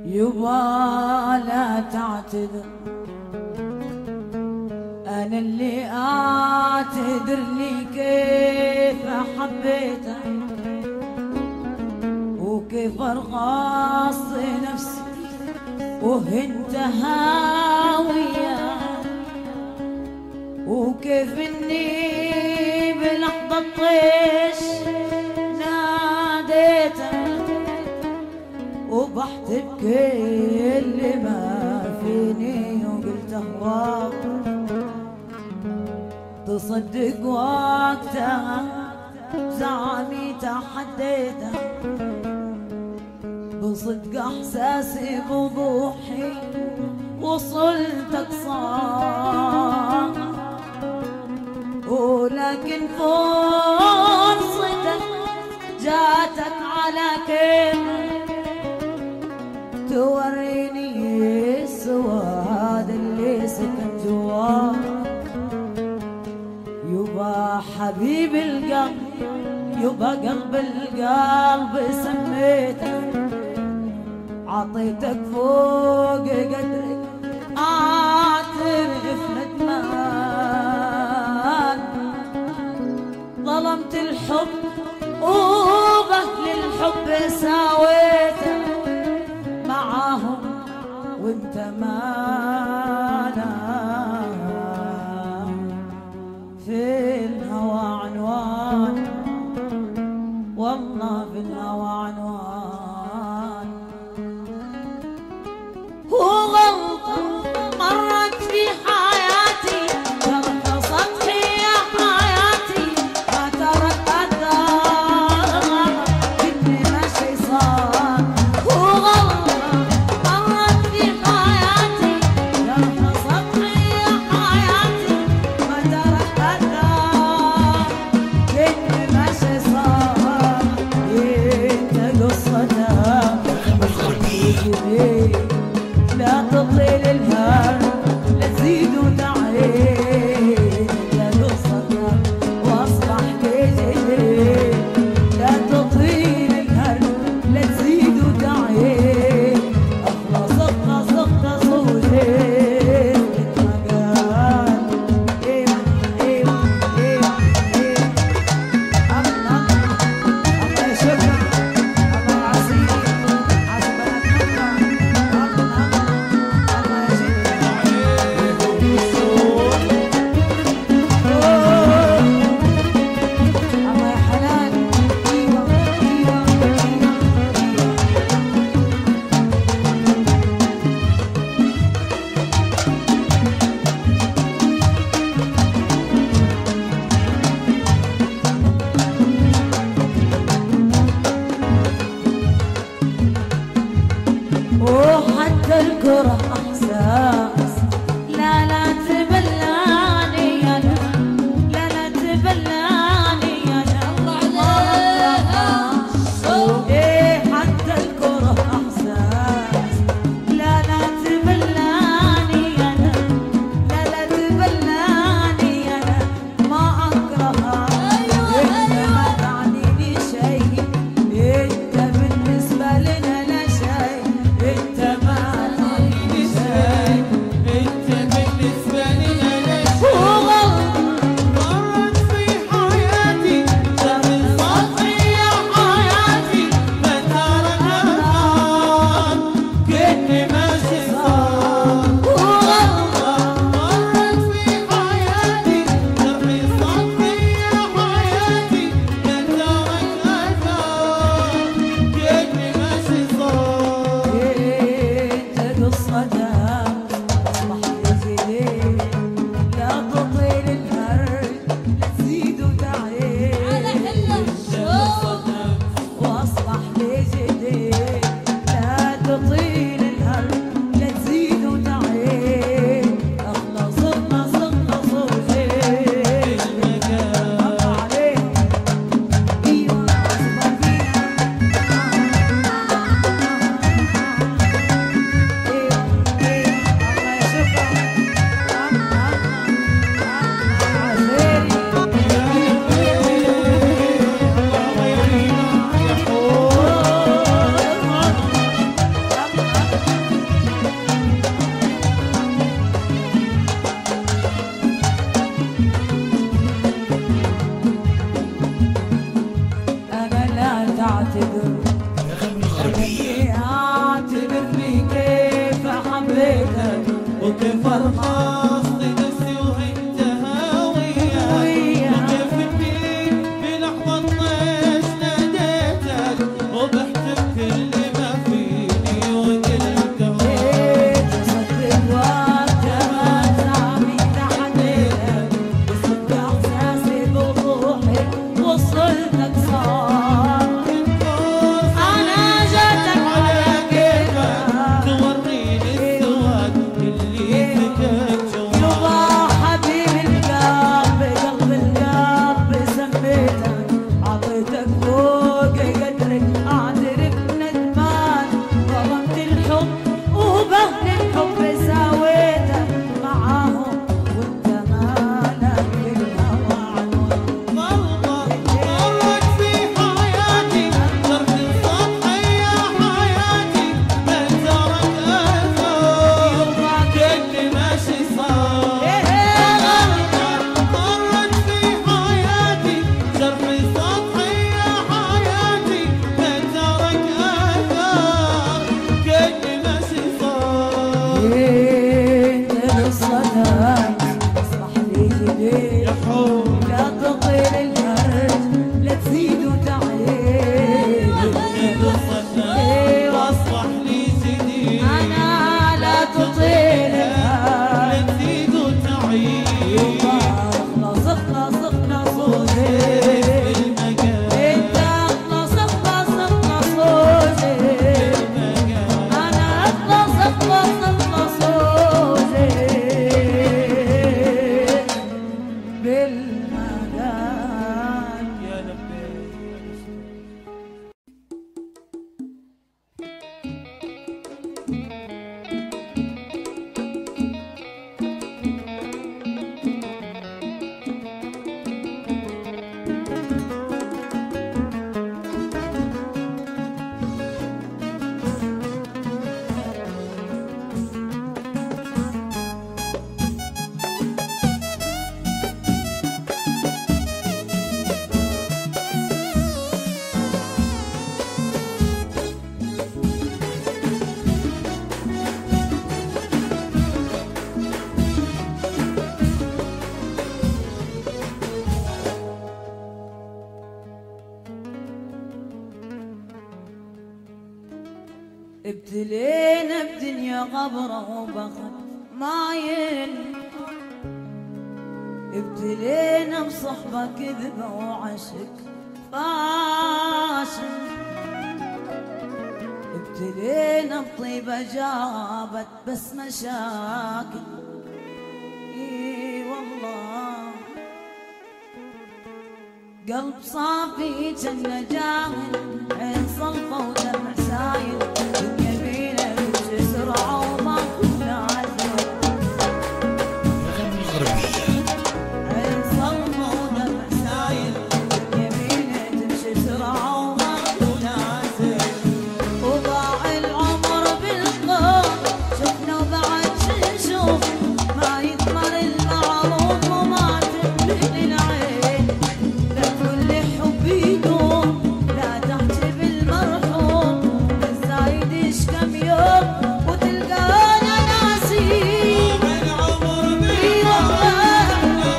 يبا لا تعتذر، أنا اللي أعتذر لي كيف حبيتك وكيف أرخص نفسي وهنت هاوية، وكيف إني بلحظة طيش ناديتك وبحت بكل ما فيني وقلت أهواك، تصدق وقتها زعمي تحديتها بصدق احساسي بوضوحي وصلتك صار، ولكن فرصتك جاتك على كيفك توريني السواد اللي سكن جواك. يبا حبيب القلب، يبا قلب القلب سميتك، عطيتك فوق قدرك اعترف ندمان، ظلمت الحب وبهل الحب ساويتك معاهم وانت مانا في الهوى عنوان، والله في الهوى عنوان. وغلطة مرت في حياتي ترخصت في حياتي ما ترك أثر إني ماشي صار. وغلطة مرت في حياتي ترخصت في حياتي ما ترك أثر إني ماشي صار. انت قصتك لا تطيل الهر لا تزيد وتعيد، لا قصتك واصبح كتير لا تطيل الهر لا تزيد وتعيد، اخلص اخلص صوتي ما قال ايوه الله يشكرك الله يعزيك وحتى الكره احساس لا لا تبلاني انا، لا لا تبلاني انا ايه حتى الكره احساس لا لا تبلاني انا، لا لا تبلاني انا ما اكرهها انت ما تعنيني شيء، انت بالنسبه لنا لا شيء، انت ما تعنيني شيء ابتلينا بدنيا غبرة وبخت ماين، ابتلينا بصحبة كذبة وعشق فاشل، ابتلينا بطيبة جابت بس مشاكل. اي والله قلب صافي جنة جاهل، عين صلفة ودمع سايل، دنيا بينا تجسر عوما كنا عزل، عين صلفة ودمع سايل، دنيا بينا تجسر عوما كنا عزل، وضاع العمر بالقوم شفنا وبعد شنشوف، ما يثمر المعروف وما تملي العين، لا كل حب يدوم لا تحجب المرحوم، الزايد يشكم يوم وتلقانا ناسين، العمر بالقوم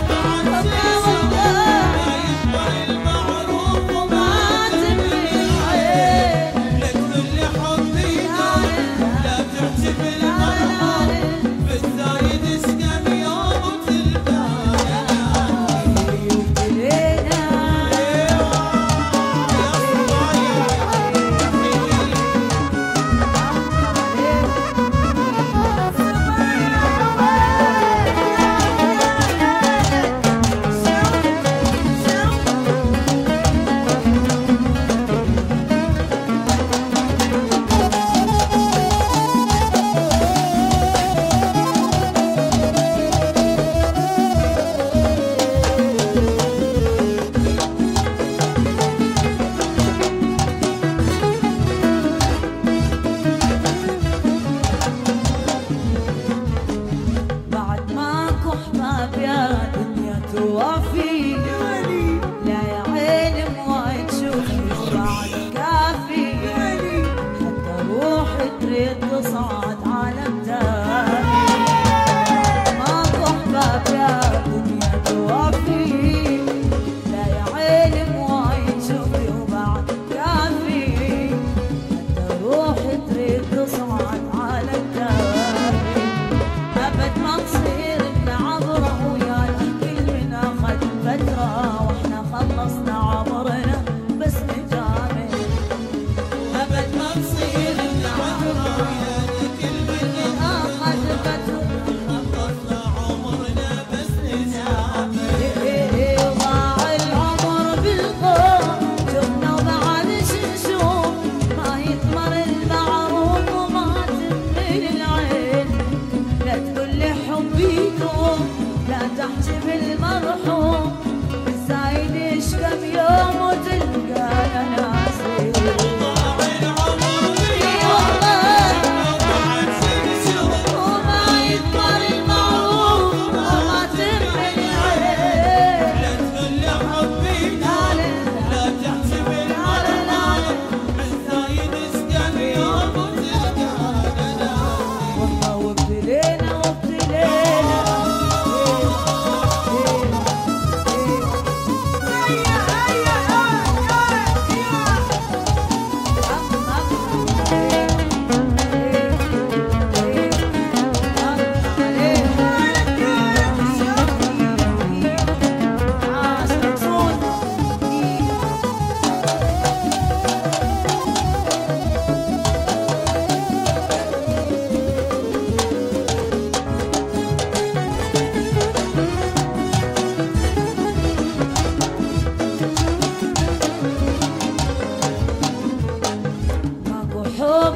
المعروف وما تملي العين، لا كل حب يدوم لا تحجب المرحوم، الزايد يشكم يوم وتلقانا بعد ماكو احباب يا دنيا توافي، لا يا عيني ما تشوفي بعد كافي، حتى روحي تريد تصعد عالم تاني،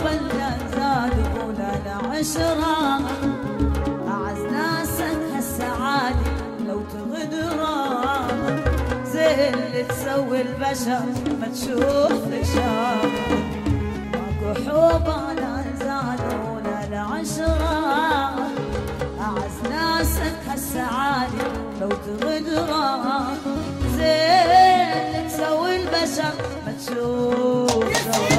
ولا زاد ولا العشرة أعز ناسك هالسعادة لو تغدرها زين اللي تسوي البشر ما تشوف لك شر ماكو حب ولا زاد ولا العشرة أعز ناسك هالسعادة لو تغدرها زين اللي تسوي البشر ما تشوف